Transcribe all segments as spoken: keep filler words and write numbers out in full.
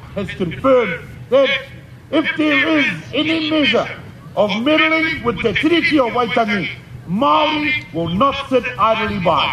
has confirmed that if there is any measure of meddling with the Tiriti o Waitangi, Māori will not sit idly by.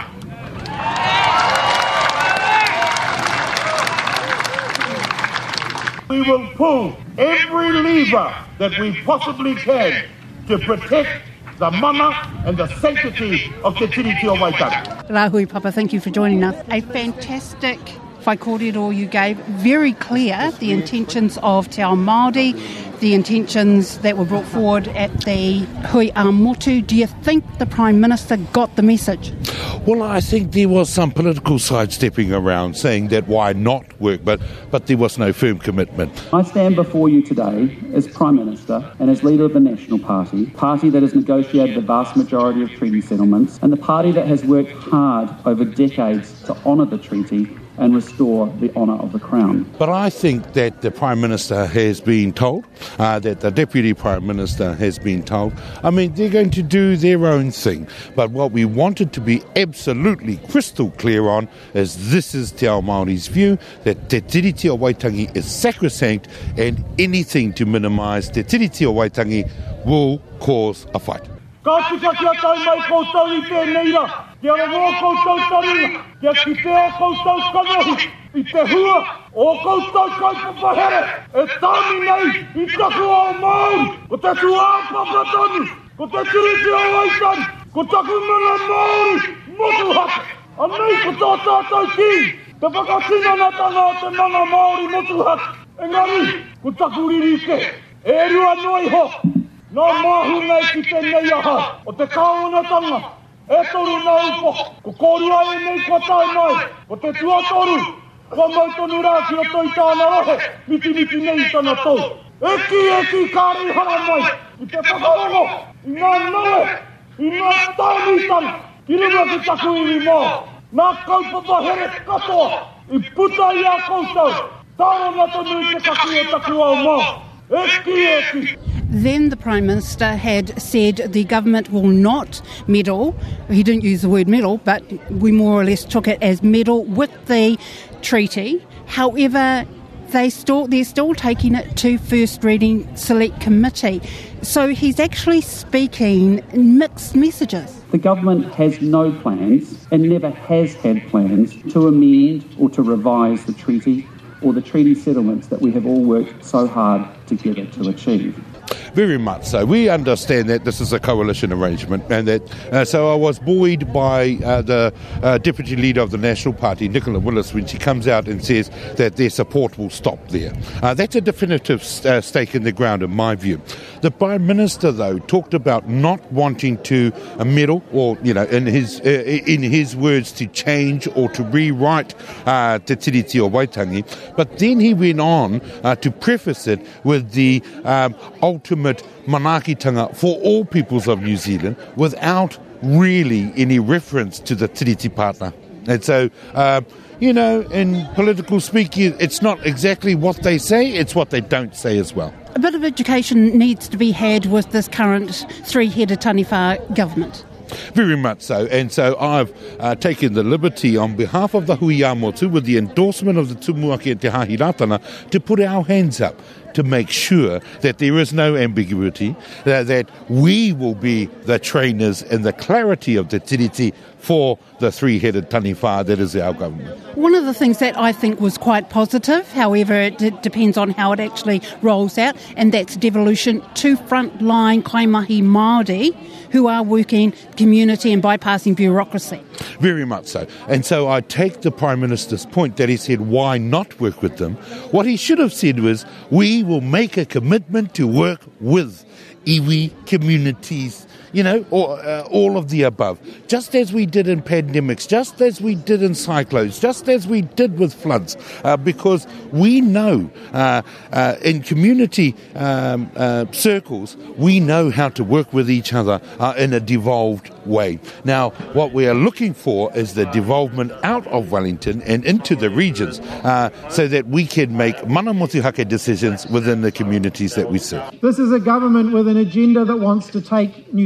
We will pull every lever that we possibly can to protect the mana and the sanctity of the Tiriti o Waitangi. Rahui Papa, thank you for joining us. A fantastic whaikōrero you gave, very clear the intentions of Te Ao Māori, the intentions that were brought forward at the Hui a Motu. Do you think the Prime Minister got the message? Well, I think there was some political sidestepping around saying that why not work, but, but there was no firm commitment. I stand before you today as Prime Minister and as leader of the National Party, party that has negotiated the vast majority of treaty settlements and the party that has worked hard over decades to honour the treaty and restore the honour of the Crown. But I think that the Prime Minister has been told, uh, that the Deputy Prime Minister has been told, I mean, they're going to do their own thing. But what we wanted to be absolutely crystal clear on is this is Te Ao Māori's view, that Te Tiriti o Waitangi is sacrosanct, and anything to minimise Te Tiriti o Waitangi will cause a fight. Ka tika kia tau mai koutou I tēnei rā, kia rongo koutou taringa, kia ki te o koutou kanohi, I te hua o koutou kaupapa e tāmi nei I taku o Māori, ko te tuāpapa tonu, ko te Tiriti o Waitangi, ko taku mana Māori, motu haka, anei ko tō tātou ki, te whakatinanatanga o te mana Māori motu haka, engari, ko taku ririke, e rua noi ho, nā mahu nei ki te nei aha, o te kāonatanga, e toru nā upo, ko kōrua e nei kua tai mai, ko te tuatoru, kua mautonu rā ki o toi tāna rohe, miti miti nei tana tau. Eki eki kāri hara mai, I te whakarongo, I ngā nawe, I ngā tāmitanga, ki rima ki taku iri mā, nā kaupapa here katoa, I puta I a koutou, tāro ngā tonu I te kaku e taku au mā, eki eki. Then the Prime Minister had said the government will not meddle, he didn't use the word meddle, but we more or less took it as meddle with the treaty. However, they still, they're still taking it to first reading select committee. So he's actually speaking mixed messages. The government has no plans and never has had plans to amend or to revise the treaty or the treaty settlements that we have all worked so hard together to achieve. Very much so. We understand that this is a coalition arrangement, and that uh, so I was buoyed by uh, the uh, Deputy Leader of the National Party, Nicola Willis, when she comes out and says that their support will stop there. Uh, that's a definitive uh, stake in the ground, in my view. The Prime Minister, though, talked about not wanting to uh, meddle, or you know, in his uh, in his words, to change or to rewrite uh, Te Tiriti o Waitangi. But then he went on uh, to preface it with the um, ultimate manaakitanga for all peoples of New Zealand without really any reference to the Tiriti partner. And so, uh, you know, in political speak, it's not exactly what they say, it's what they don't say as well. A bit of education needs to be had with this current three-headed Taniwha government. Very much so. And so I've uh, taken the liberty on behalf of the Hui a Motu, with the endorsement of the Tumuaki and Te Hahi Ratana, to put our hands up to make sure that there is no ambiguity, uh, that we will be the trainers and the clarity of the tiriti for the three-headed Taniwha that is our government. One of the things that I think was quite positive, however it d- depends on how it actually rolls out, and that's devolution to frontline kaimahi Māori who are working community and bypassing bureaucracy. Very much so. And so I take the Prime Minister's point that he said, why not work with them? What he should have said was, we will make a commitment to work with iwi communities, you know, or uh, all of the above, just as we did in pandemics, just as we did in cyclones, just as we did with floods, uh, because we know uh, uh, in community um, uh, circles, we know how to work with each other uh, in a devolved way. Now, what we are looking for is the devolvement out of Wellington and into the regions uh, so that we can make mana motuhake decisions within the communities that we serve. This is a government with an agenda that wants to take New Zealand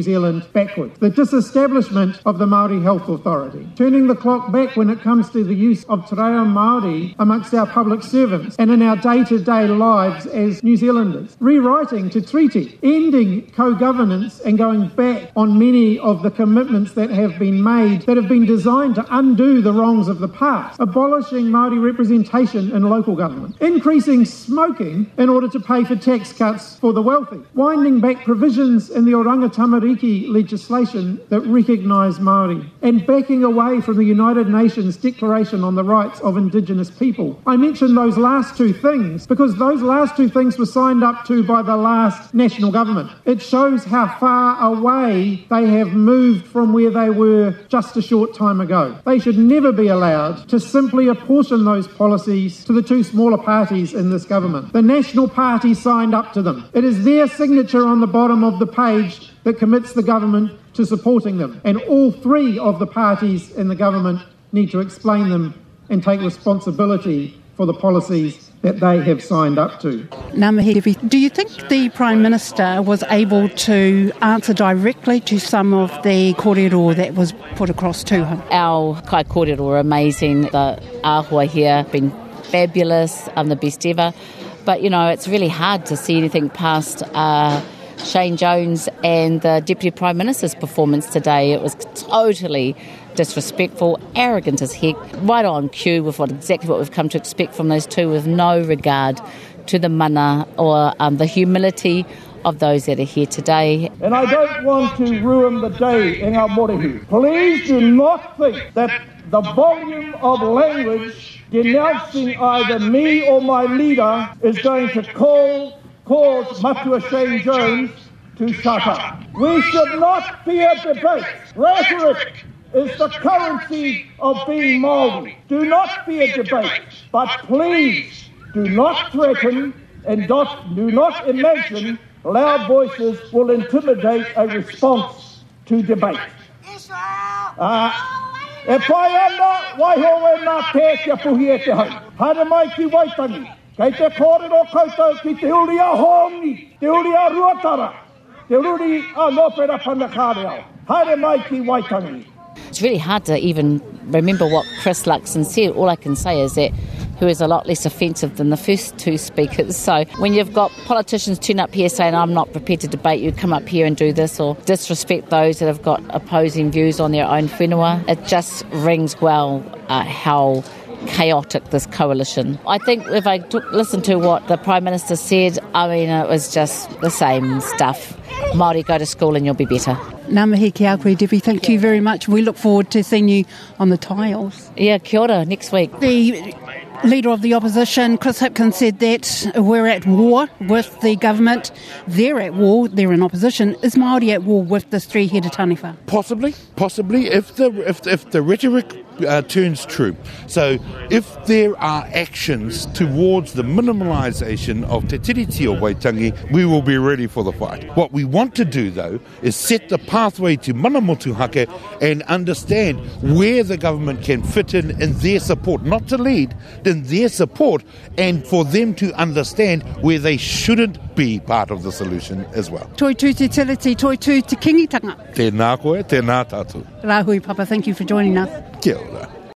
Zealand backwards. The disestablishment of the Māori Health Authority. Turning the clock back when it comes to the use of te reo Māori amongst our public servants and in our day-to-day lives as New Zealanders. Rewriting to treaty. Ending co-governance and going back on many of the commitments that have been made that have been designed to undo the wrongs of the past. Abolishing Māori representation in local government. Increasing smoking in order to pay for tax cuts for the wealthy. Winding back provisions in the Oranga Tamariki legislation that recognise Māori. And backing away from the United Nations Declaration on the Rights of Indigenous People. I mention those last two things because those last two things were signed up to by the last national government. It shows how far away they have moved from where they were just a short time ago. They should never be allowed to simply apportion those policies to the two smaller parties in this government. The National Party signed up to them. It is their signature on the bottom of the page that commits the government to supporting them. And all three of the parties in the government need to explain them and take responsibility for the policies that they have signed up to. Ngā mihi Devi, do you think the Prime Minister was able to answer directly to some of the kōrero that was put across to him? Our kai kōrero are amazing. The āhua here have been fabulous. I'm the best ever. But, you know, it's really hard to see anything past uh, Shane Jones and the Deputy Prime Minister's performance today. It was totally disrespectful, arrogant as heck, right on cue with what exactly what we've come to expect from those two, with no regard to the mana or um, the humility of those that are here today. And I don't want to ruin the day in our morehu. Please do not think that the volume of language denouncing either me or my leader is going to call, cause Matua Shane Jones to shut up. We should not fear debate. Rhetoric is the currency of being Māori. Do not fear debate, but please do not threaten and not, do not imagine loud voices will intimidate a response to debate. Uh, e pai ana, waiho e nā te kia puhi e te hau. Hara mai ki Waitangi, kei te kōrero koutou ki te uri a Hongi, te uri a Ruatara, te uri a Nopera Panakareao. Hara mai ki Waitangi. It's really hard to even remember what Chris Luxon said. All I can say is that he was a lot less offensive than the first two speakers. So when you've got politicians turn up here saying, I'm not prepared to debate you, come up here and do this, or disrespect those that have got opposing views on their own whenua, it just rings well uh, how chaotic this coalition. I think if I took, listened to what the Prime Minister said, I mean, it was just the same stuff. Māori, go to school and you'll be better. Ngā mihi ki a koe, Debbie. Thank you very much. We look forward to seeing you on the tiles. Yeah, kia ora, next week. The Leader of the Opposition, Chris Hipkins, said that we're at war with the government. They're at war, they're in opposition. Is Māori at war with this three-headed taniwha? Possibly, possibly, if the if if the rhetoric uh, turns true. So if there are actions towards the minimalisation of te tiriti o Waitangi, we will be ready for the fight. What we want to do, though, is set the pathway to mana motuhake and understand where the government can fit in in their support, not to lead, in their support, and for them to understand where they shouldn't be part of the solution as well. Toi tū te tiriti, toi tū te kingitanga. Tēnā koe, tēnā tātou. Rāhui, Papa, thank you for joining us. Kia ora.